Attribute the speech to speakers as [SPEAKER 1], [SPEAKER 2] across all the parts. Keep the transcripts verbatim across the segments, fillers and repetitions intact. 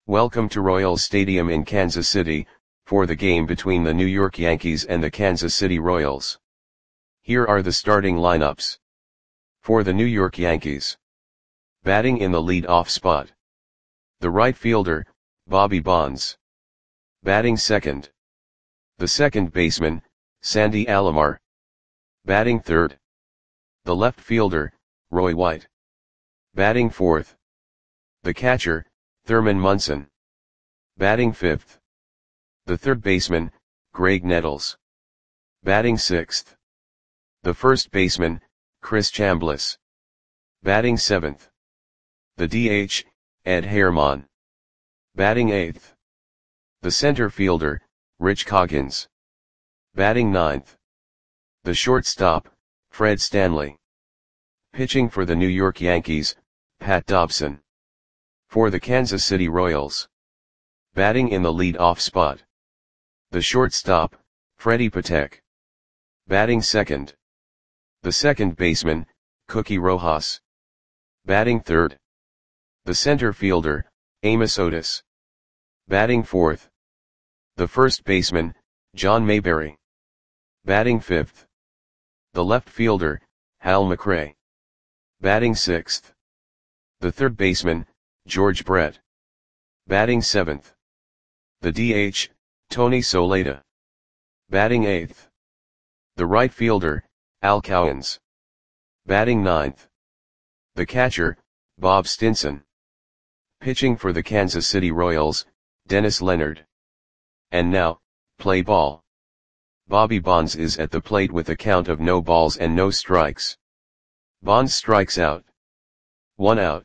[SPEAKER 1] Welcome to Royals Stadium in Kansas City, for the game between the New York Yankees and the Kansas City Royals. Here are the starting lineups. For the New York Yankees. Batting in the lead-off spot. The right fielder, Bobby Bonds. Batting second. The second baseman, Sandy Alomar. Batting third. The left fielder, Roy White. Batting fourth. The catcher, Thurman Munson. Batting fifth. The third baseman, Graig Nettles. Batting sixth. The first baseman, Chris Chambliss. Batting seventh. The D H, Ed Herman. Batting eighth. The center fielder, Rich Coggins. Batting ninth. The shortstop, Fred Stanley. Pitching for the New York Yankees, Pat Dobson. For the Kansas City Royals. Batting in the lead-off spot. The shortstop, Freddie Patek. Batting second. The second baseman, Cookie Rojas. Batting third. The center fielder, Amos Otis. Batting fourth. The first baseman, John Mayberry. Batting fifth. The left fielder, Hal McRae. Batting sixth. The third baseman, George Brett. Batting seventh. The D H, Tony Soleta. Batting eighth. The right fielder, Al Cowens. Batting ninth. The catcher, Bob Stinson. Pitching for the Kansas City Royals, Dennis Leonard. And now, play ball. Bobby Bonds is at the plate with a count of no balls and no strikes. Bonds strikes out. One out.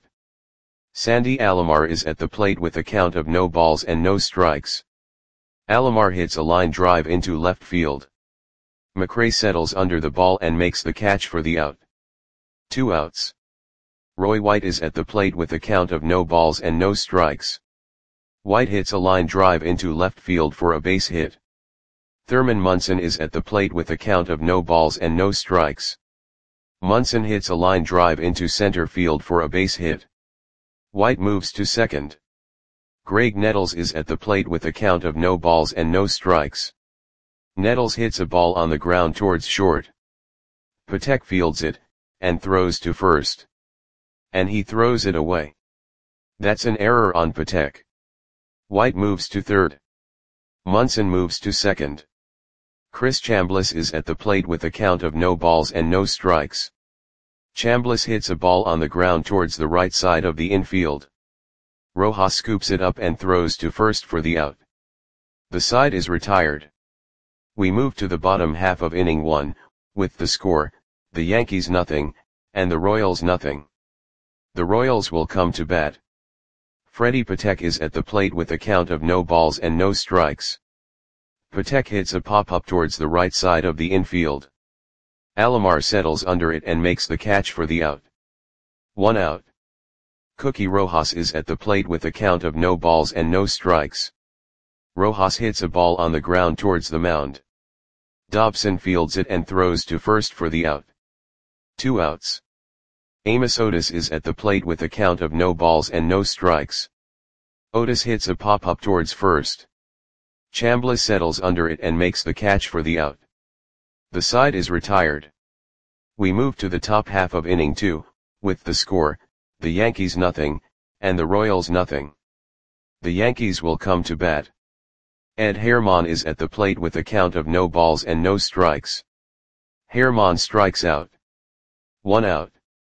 [SPEAKER 1] Sandy Alomar is at the plate with a count of no balls and no strikes. Alomar hits a line drive into left field. McRae settles under the ball and makes the catch for the out. Two outs. Roy White is at the plate with a count of no balls and no strikes. White hits a line drive into left field for a base hit. Thurman Munson is at the plate with a count of no balls and no strikes. Munson hits a line drive into center field for a base hit. White moves to second. Graig Nettles is at the plate with a count of no balls and no strikes. Nettles hits a ball on the ground towards short. Patek fields it, and throws to first. And he throws it away. That's an error on Patek. White moves to third. Munson moves to second. Chris Chambliss is at the plate with a count of no balls and no strikes. Chambliss hits a ball on the ground towards the right side of the infield. Rojas scoops it up and throws to first for the out. The side is retired. We move to the bottom half of inning one, with the score, the Yankees nothing, and the Royals nothing. The Royals will come to bat. Freddie Patek is at the plate with a count of no balls and no strikes. Patek hits a pop-up towards the right side of the infield. Alomar settles under it and makes the catch for the out. One out. Cookie Rojas is at the plate with a count of no balls and no strikes. Rojas hits a ball on the ground towards the mound. Dobson fields it and throws to first for the out. Two outs. Amos Otis is at the plate with a count of no balls and no strikes. Otis hits a pop-up towards first. Chambliss settles under it and makes the catch for the out. The side is retired. We move to the top half of inning two, with the score, the Yankees nothing, and the Royals nothing. The Yankees will come to bat. Ed Herman is at the plate with a count of no balls and no strikes. Herman strikes out. One out.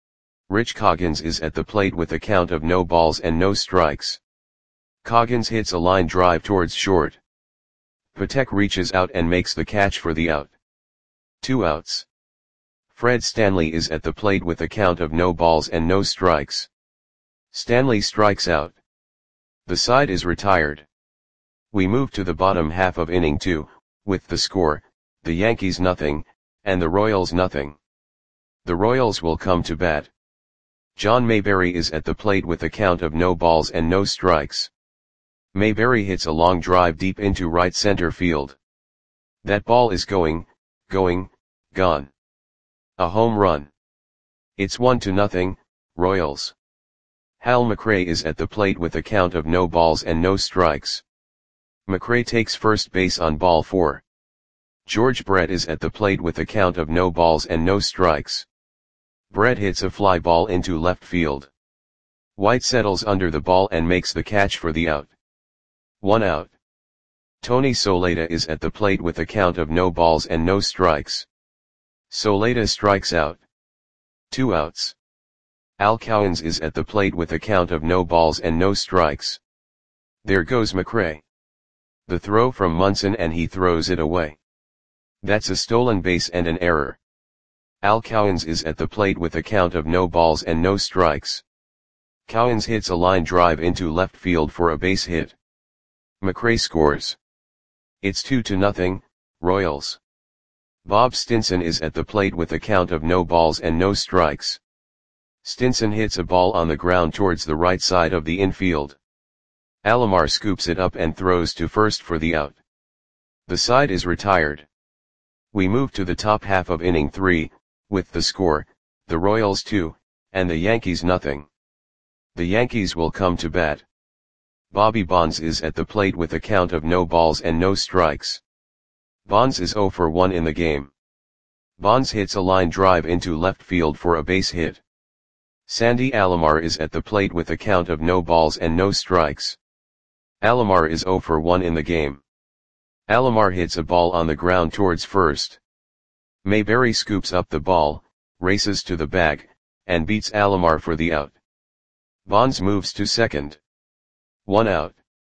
[SPEAKER 1] Rich Coggins is at the plate with a count of no balls and no strikes. Coggins hits a line drive towards short. Patek reaches out and makes the catch for the out. Two outs. Fred Stanley is at the plate with a count of no balls and no strikes. Stanley strikes out. The side is retired. We move to the bottom half of inning two, with the score, the Yankees nothing, and the Royals nothing. The Royals will come to bat. John Mayberry is at the plate with a count of no balls and no strikes. Mayberry hits a long drive deep into right center field. That ball is going, going, gone. A home run. It's one to nothing, Royals. Hal McRae is at the plate with a count of no balls and no strikes. McRae takes first base on ball four. George Brett is at the plate with a count of no balls and no strikes. Brett hits a fly ball into left field. White settles under the ball and makes the catch for the out. One out. Tony Soleta is at the plate with a count of no balls and no strikes. Soleta strikes out. Two outs. Al Cowens is at the plate with a count of no balls and no strikes. There goes McRae. The throw from Munson and he throws it away. That's a stolen base and an error. Al Cowens is at the plate with a count of no balls and no strikes. Cowens hits a line drive into left field for a base hit. McRae scores. It's two to nothing, Royals. Bob Stinson is at the plate with a count of no balls and no strikes. Stinson hits a ball on the ground towards the right side of the infield. Alomar scoops it up and throws to first for the out. The side is retired. We move to the top half of inning three, with the score, the Royals two, and the Yankees nothing. The Yankees will come to bat. Bobby Bonds is at the plate with a count of no balls and no strikes. Bonds is oh for one in the game. Bonds hits a line drive into left field for a base hit. Sandy Alomar is at the plate with a count of no balls and no strikes. Alomar is oh for one in the game. Alomar hits a ball on the ground towards first. Mayberry scoops up the ball, races to the bag, and beats Alomar for the out. Bonds moves to second. One out.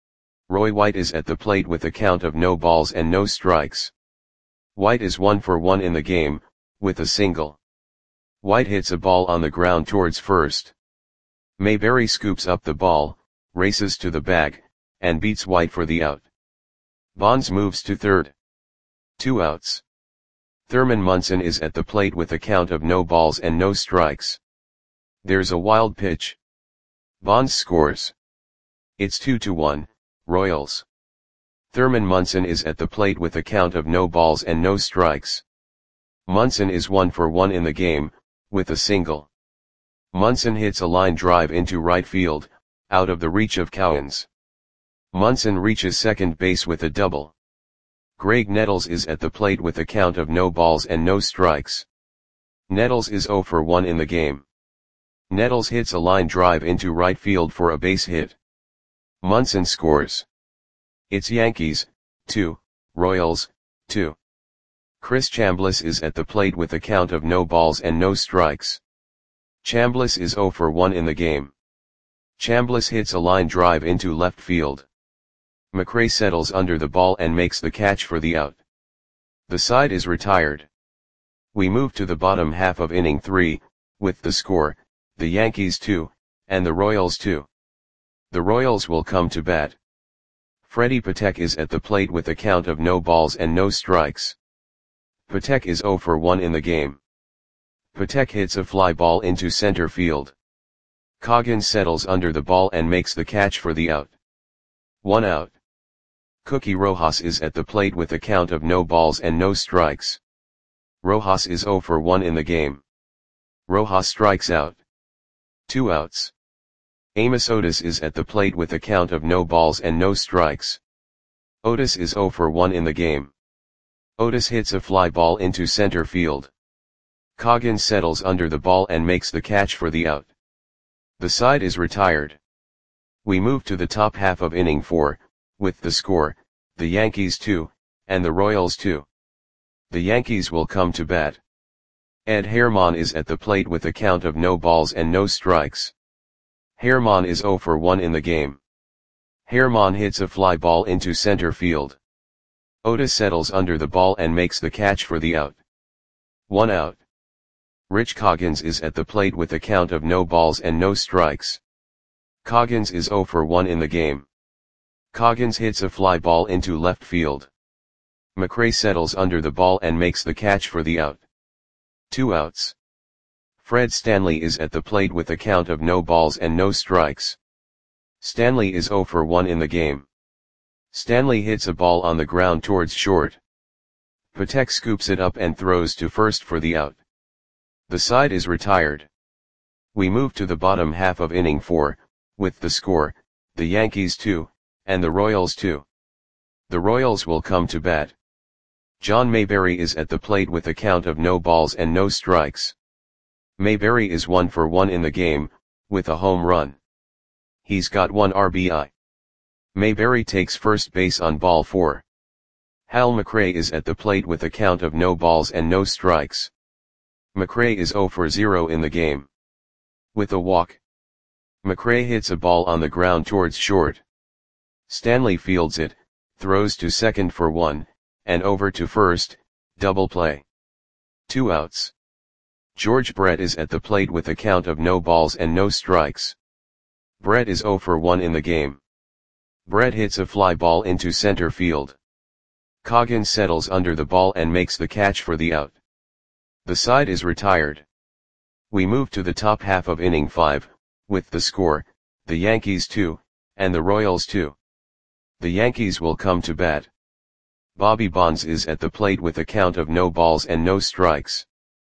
[SPEAKER 1] Roy White is at the plate with a count of no balls and no strikes. White is one for one in the game, with a single. White hits a ball on the ground towards first. Mayberry scoops up the ball, races to the bag, and beats White for the out. Bonds moves to third. Two outs. Thurman Munson is at the plate with a count of no balls and no strikes. There's a wild pitch. Bonds scores. It's two to one, Royals. Thurman Munson is at the plate with a count of no balls and no strikes. Munson is one for one in the game, with a single. Munson hits a line drive into right field, out of the reach of Cowens. Munson reaches second base with a double. Greg Nettles is at the plate with a count of no balls and no strikes. Nettles is oh for one in the game. Nettles hits a line drive into right field for a base hit. Munson scores. It's Yankees, two, Royals, two. Chris Chambliss is at the plate with a count of no balls and no strikes. Chambliss is oh for one in the game. Chambliss hits a line drive into left field. McRae settles under the ball and makes the catch for the out. The side is retired. We move to the bottom half of inning three, with the score, the Yankees two, and the Royals two. The Royals will come to bat. Freddie Patek is at the plate with a count of no balls and no strikes. Patek is oh for one in the game. Patek hits a fly ball into center field. Coggins settles under the ball and makes the catch for the out. One out. Cookie Rojas is at the plate with a count of no balls and no strikes. Rojas is oh for one in the game. Rojas strikes out. Two outs. Amos Otis is at the plate with a count of no balls and no strikes. Otis is oh for one in the game. Otis hits a fly ball into center field. Coggins settles under the ball and makes the catch for the out. The side is retired. We move to the top half of inning four, with the score, the Yankees two, and the Royals two. The Yankees will come to bat. Ed Herman is at the plate with a count of no balls and no strikes. Herman is oh for one in the game. Herman hits a fly ball into center field. Otis settles under the ball and makes the catch for the out. One out. Rich Coggins is at the plate with a count of no balls and no strikes. Coggins is oh for one in the game. Coggins hits a fly ball into left field. McRae settles under the ball and makes the catch for the out. Two outs. Fred Stanley is at the plate with a count of no balls and no strikes. Stanley is oh for one in the game. Stanley hits a ball on the ground towards short. Patek scoops it up and throws to first for the out. The side is retired. We move to the bottom half of inning four, with the score, the Yankees two, and the Royals two. The Royals will come to bat. John Mayberry is at the plate with a count of no balls and no strikes. Mayberry is one for one in the game, with a home run. He's got one R B I. Mayberry takes first base on ball four. Hal McRae is at the plate with a count of no balls and no strikes. McRae is zero for zero in the game. With a walk. McRae hits a ball on the ground towards short. Stanley fields it, throws to second for one, and over to first, double play. Two outs. George Brett is at the plate with a count of no balls and no strikes. Brett is zero for one in the game. Brett hits a fly ball into center field. Coggins settles under the ball and makes the catch for the out. The side is retired. We move to the top half of inning five, with the score, the Yankees two, and the Royals two. The Yankees will come to bat. Bobby Bonds is at the plate with a count of no balls and no strikes.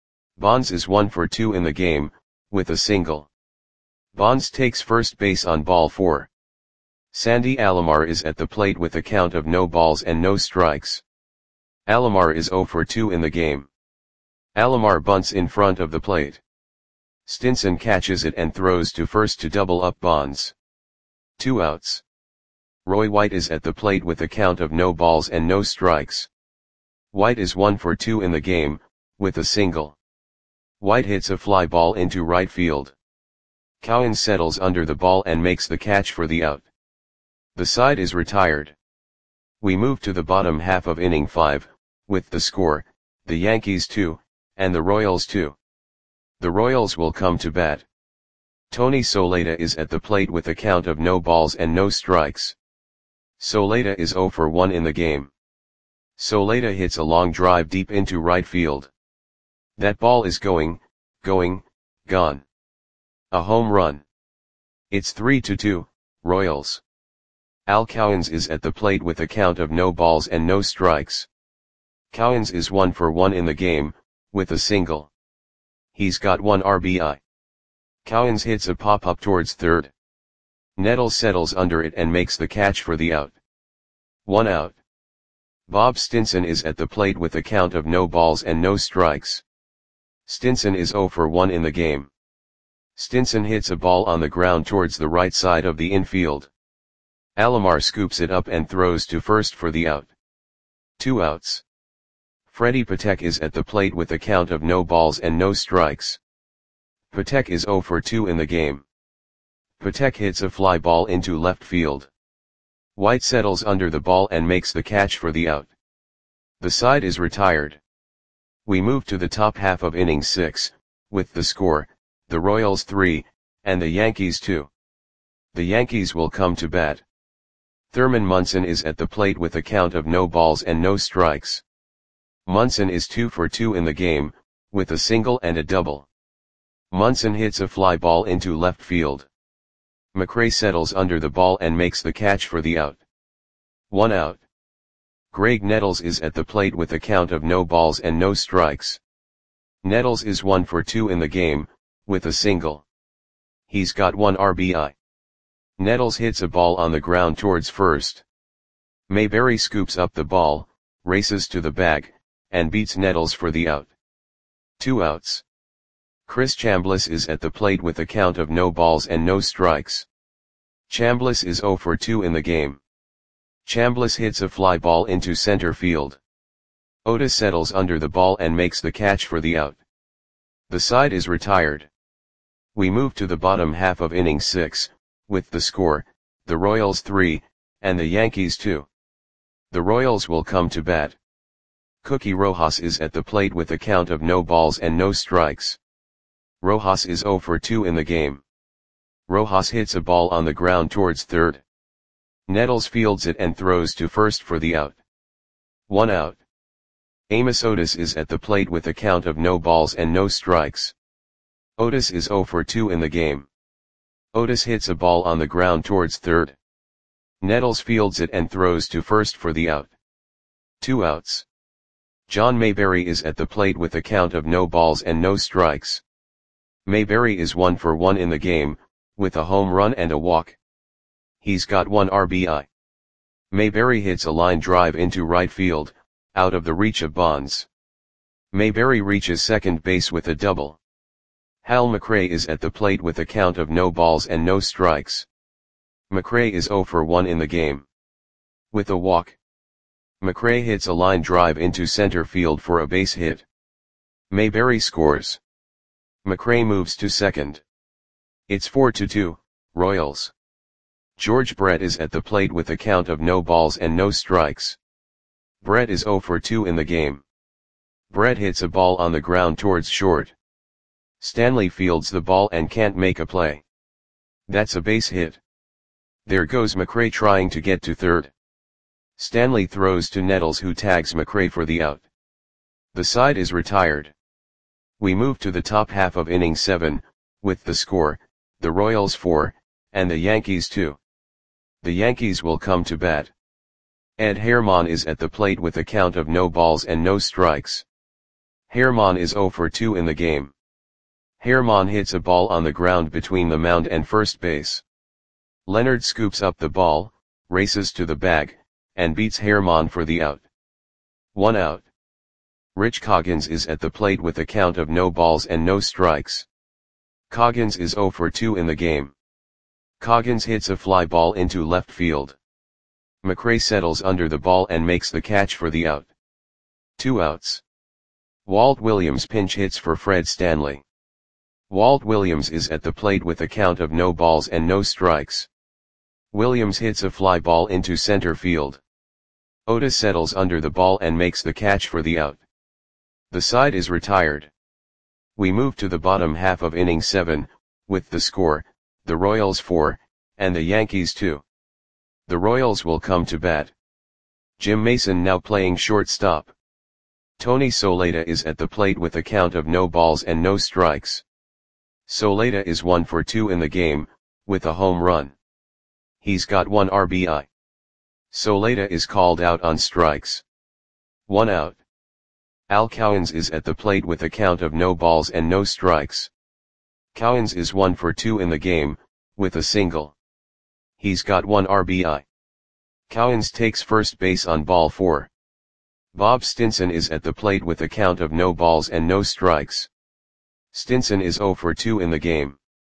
[SPEAKER 1] Bonds is one for two in the game, with a single. Bonds takes first base on ball four. Sandy Alomar is at the plate with a count of no balls and no strikes. Alomar is zero for two in the game. Alomar bunts in front of the plate. Stinson catches it and throws to first to double up Bonds. Two outs. Roy White is at the plate with a count of no balls and no strikes. White is one for two in the game, with a single. White hits a fly ball into right field. Cowan settles under the ball and makes the catch for the out. The side is retired. We move to the bottom half of inning five, with the score, the Yankees two, and the Royals two. The Royals will come to bat. Tony Soleta is at the plate with a count of no balls and no strikes. Soleta is zero for one in the game. Soleta hits a long drive deep into right field. That ball is going, going, gone. A home run. It's three to two, Royals. Al Cowens is at the plate with a count of no balls and no strikes. Cowens is one for one in the game, with a single. He's got one R B I. Cowens hits a pop-up towards third. Nettles settles under it and makes the catch for the out. One out. Bob Stinson is at the plate with a count of no balls and no strikes. Stinson is zero for one in the game. Stinson hits a ball on the ground towards the right side of the infield. Alomar scoops it up and throws to first for the out. Two outs. Freddie Patek is at the plate with a count of no balls and no strikes. Patek is zero for two in the game. Patek hits a fly ball into left field. White settles under the ball and makes the catch for the out. The side is retired. We move to the top half of inning six, with the score, the Royals three, and the Yankees two. The Yankees will come to bat. Thurman Munson is at the plate with a count of no balls and no strikes. Munson is two for two in the game, with a single and a double. Munson hits a fly ball into left field. McRae settles under the ball and makes the catch for the out. One out. Greg Nettles is at the plate with a count of no balls and no strikes. Nettles is one for two in the game, with a single. He's got one R B I. Nettles hits a ball on the ground towards first. Mayberry scoops up the ball, races to the bag, and beats Nettles for the out. Two outs. Chris Chambliss is at the plate with a count of no balls and no strikes. Chambliss is zero for two in the game. Chambliss hits a fly ball into center field. Otis settles under the ball and makes the catch for the out. The side is retired. We move to the bottom half of inning six, with the score, the Royals three, and the Yankees two. The Royals will come to bat. Cookie Rojas is at the plate with a count of no balls and no strikes. Rojas is zero for two in the game. Rojas hits a ball on the ground towards third. Nettles fields it and throws to first for the out. One out. Amos Otis is at the plate with a count of no balls and no strikes. Otis is zero for two in the game. Otis hits a ball on the ground towards third. Nettles fields it and throws to first for the out. Two outs. John Mayberry is at the plate with a count of no balls and no strikes. Mayberry is one for one in the game, with a home run and a walk. He's got one R B I. Mayberry hits a line drive into right field, out of the reach of Bonds. Mayberry reaches second base with a double. Hal McRae is at the plate with a count of no balls and no strikes. McRae is zero for one in the game. With a walk. McRae hits a line drive into center field for a base hit. Mayberry scores. McRae moves to second. It's four to two, Royals. George Brett is at the plate with a count of no balls and no strikes. Brett is zero for two in the game. Brett hits a ball on the ground towards short. Stanley fields the ball and can't make a play. That's a base hit. There goes McRae trying to get to third. Stanley throws to Nettles, who tags McRae for the out. The side is retired. We move to the top half of inning seven, with the score, the Royals four, and the Yankees two. The Yankees will come to bat. Ed Herman is at the plate with a count of no balls and no strikes. Herman is zero for two in the game. Herman hits a ball on the ground between the mound and first base. Leonard scoops up the ball, races to the bag, and beats Herman for the out. One out. Rich Coggins is at the plate with a count of no balls and no strikes. Coggins is zero for two in the game. Coggins hits a fly ball into left field. McRae settles under the ball and makes the catch for the out. Two outs. Walt Williams pinch hits for Fred Stanley. Walt Williams is at the plate with a count of no balls and no strikes. Williams hits a fly ball into center field. Otis settles under the ball and makes the catch for the out. The side is retired. We move to the bottom half of inning seven, with the score, the Royals four, and the Yankees two. The Royals will come to bat. Jim Mason now playing shortstop. Tony Soleta is at the plate with a count of no balls and no strikes. Soleta is one for two in the game, with a home run. He's got one R B I. Soleta is called out on strikes. One out. Al Cowens is at the plate with a count of no balls and no strikes. Cowens is one for two in the game, with a single. He's got one R B I. Cowens takes first base on ball four. Bob Stinson is at the plate with a count of no balls and no strikes. Stinson is zero for two in the game.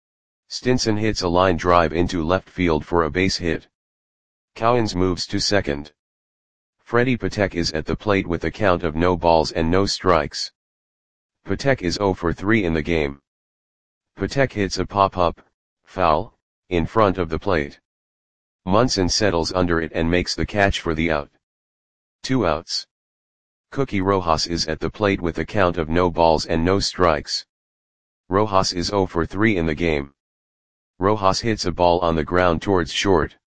[SPEAKER 1] Stinson hits a line drive into left field for a base hit. Cowens moves to second. Freddie Patek is at the plate with a count of no balls and no strikes. Patek is zero for three in the game. Patek hits a pop-up, foul, in front of the plate. Munson settles under it and makes the catch for the out. Two outs. Cookie Rojas is at the plate with a count of no balls and no strikes. Rojas is zero for three in the game. Rojas hits a ball on the ground towards short.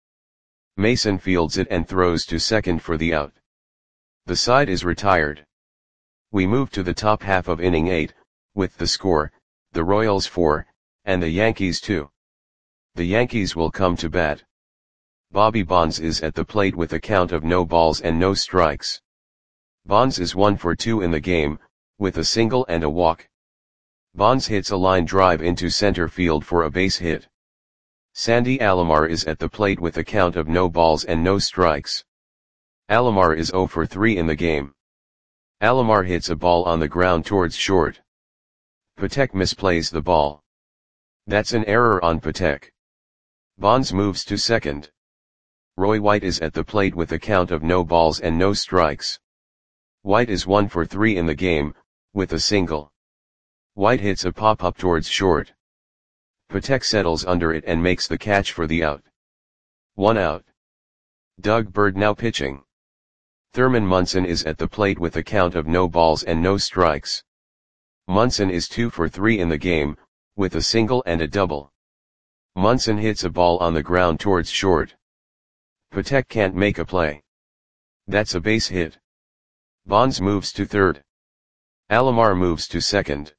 [SPEAKER 1] Mason fields it and throws to second for the out. The side is retired. We move to the top half of inning eight, with the score, the Royals four, and the Yankees two. The Yankees will come to bat. Bobby Bonds is at the plate with a count of no balls and no strikes. Bonds is one for two in the game, with a single and a walk. Bonds hits a line drive into center field for a base hit. Sandy Alomar is at the plate with a count of no balls and no strikes. Alomar is zero for three in the game. Alomar hits a ball on the ground towards short. Patek misplays the ball. That's an error on Patek. Bonds moves to second. Roy White is at the plate with a count of no balls and no strikes. White is one for three in the game, with a single. White hits a pop-up towards short. Patek settles under it and makes the catch for the out. One out. Doug Bird now pitching. Thurman Munson is at the plate with a count of no balls and no strikes. Munson is two for three in the game, with a single and a double. Munson hits a ball on the ground towards short. Patek can't make a play. That's a base hit. Bonds moves to third. Alomar moves to second.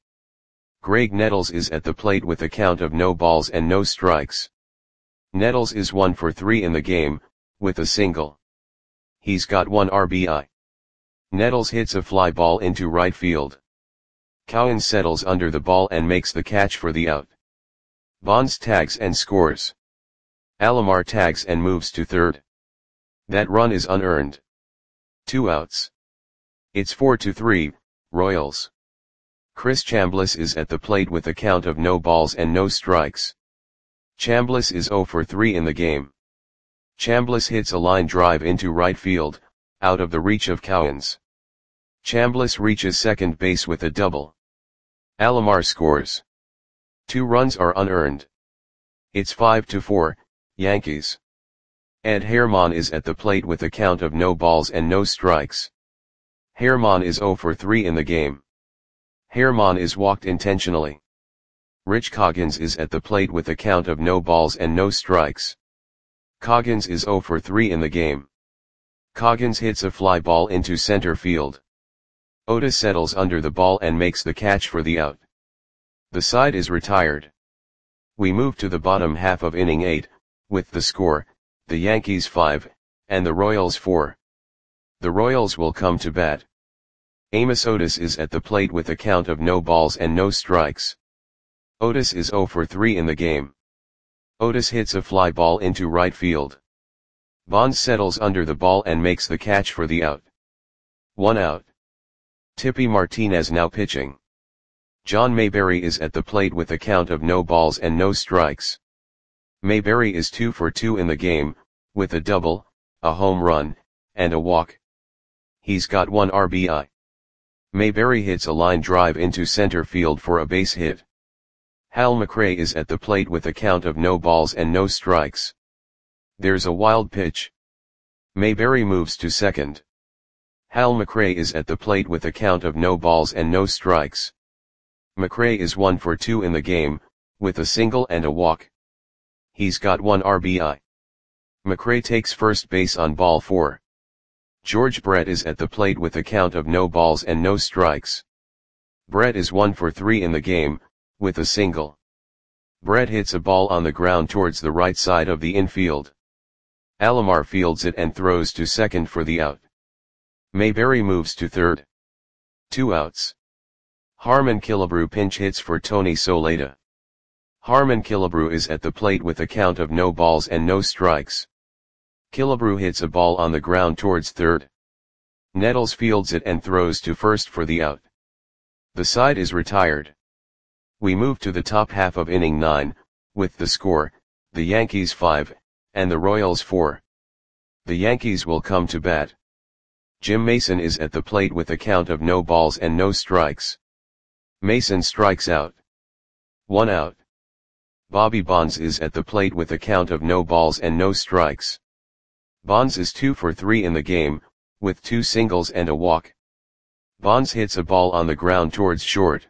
[SPEAKER 1] Greg Nettles is at the plate with a count of no balls and no strikes. Nettles is one for three in the game, with a single. He's got one R B I. Nettles hits a fly ball into right field. Cowens settles under the ball and makes the catch for the out. Bonds tags and scores. Alomar tags and moves to third. That run is unearned. Two outs. It's four to three, Royals. Chris Chambliss is at the plate with a count of no balls and no strikes. Chambliss is zero for three in the game. Chambliss hits a line drive into right field, out of the reach of Cowens. Chambliss reaches second base with a double. Alomar scores. Two runs are unearned. It's five to four, Yankees. Ed Herman is at the plate with a count of no balls and no strikes. Herman is zero for three in the game. Herman is walked intentionally. Rich Coggins is at the plate with a count of no balls and no strikes. Coggins is zero for three in the game. Coggins hits a fly ball into center field. Otis settles under the ball and makes the catch for the out. The side is retired. We move to the bottom half of inning eight, with the score, the Yankees five, and the Royals four. The Royals will come to bat. Amos Otis is at the plate with a count of no balls and no strikes. Otis is zero for three in the game. Otis hits a fly ball into right field. Bonds settles under the ball and makes the catch for the out. One out. Tippy Martinez now pitching. John Mayberry is at the plate with a count of no balls and no strikes. Mayberry is two for two in the game, with a double, a home run, and a walk. He's got one R B I. Mayberry hits a line drive into center field for a base hit. Hal McRae is at the plate with a count of no balls and no strikes. There's a wild pitch. Mayberry moves to second. Hal McRae is at the plate with a count of no balls and no strikes. McRae is one for two in the game, with a single and a walk. He's got one R B I. McRae takes first base on ball four. George Brett is at the plate with a count of no balls and no strikes. Brett is one for three in the game, with a single. Brett hits a ball on the ground towards the right side of the infield. Alomar fields it and throws to second for the out. Mayberry moves to third. Two outs. Harmon Killebrew pinch hits for Tony Soleta. Harmon Killebrew is at the plate with a count of no balls and no strikes. Killebrew hits a ball on the ground towards third. Nettles fields it and throws to first for the out. The side is retired. We move to the top half of inning nine, with the score, the Yankees five, and the Royals four. The Yankees will come to bat. Jim Mason is at the plate with a count of no balls and no strikes. Mason strikes out. One out. Bobby Bonds is at the plate with a count of no balls and no strikes. Bonds is two for three in the game, with two singles and a walk. Bonds hits a ball on the ground towards short.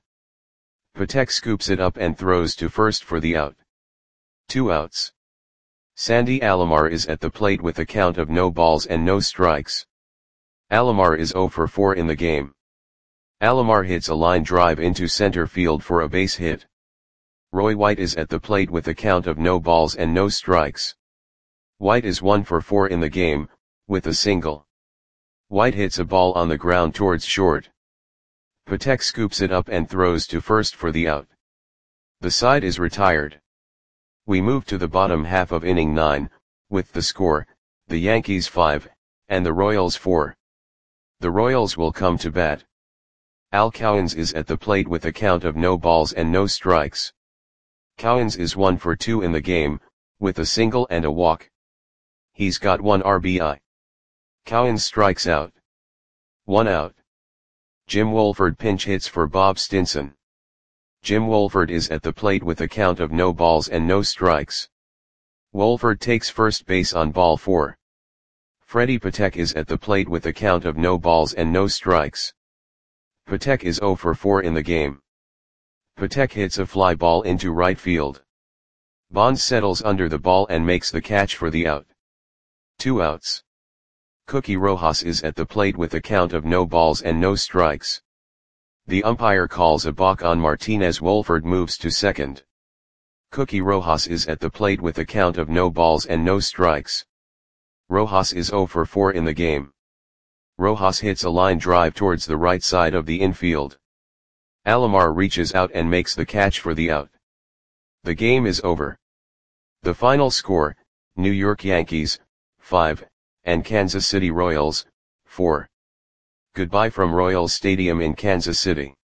[SPEAKER 1] Patek scoops it up and throws to first for the out. Two outs. Sandy Alomar is at the plate with a count of no balls and no strikes. Alomar is zero for four in the game. Alomar hits a line drive into center field for a base hit. Roy White is at the plate with a count of no balls and no strikes. White is one for four in the game, with a single. White hits a ball on the ground towards short. Patek scoops it up and throws to first for the out. The side is retired. We move to the bottom half of inning nine, with the score, the Yankees five, and the Royals four. The Royals will come to bat. Al Cowens is at the plate with a count of no balls and no strikes. Cowens is one for two in the game, with a single and a walk. He's got one R B I. Cowens strikes out. One out. Jim Wolford pinch hits for Bob Stinson. Jim Wolford is at the plate with a count of no balls and no strikes. Wolford takes first base on ball four. Freddie Patek is at the plate with a count of no balls and no strikes. Patek is zero for four in the game. Patek hits a fly ball into right field. Bonds settles under the ball and makes the catch for the out. Two outs. Cookie Rojas is at the plate with a count of no balls and no strikes. The umpire calls a balk on Martinez. Wolford moves to second. Cookie Rojas is at the plate with a count of no balls and no strikes. Rojas is zero for four in the game. Rojas hits a line drive towards the right side of the infield. Alomar reaches out and makes the catch for the out. The game is over. The final score, New York Yankees, five, and Kansas City Royals, four. Goodbye from Royals Stadium in Kansas City.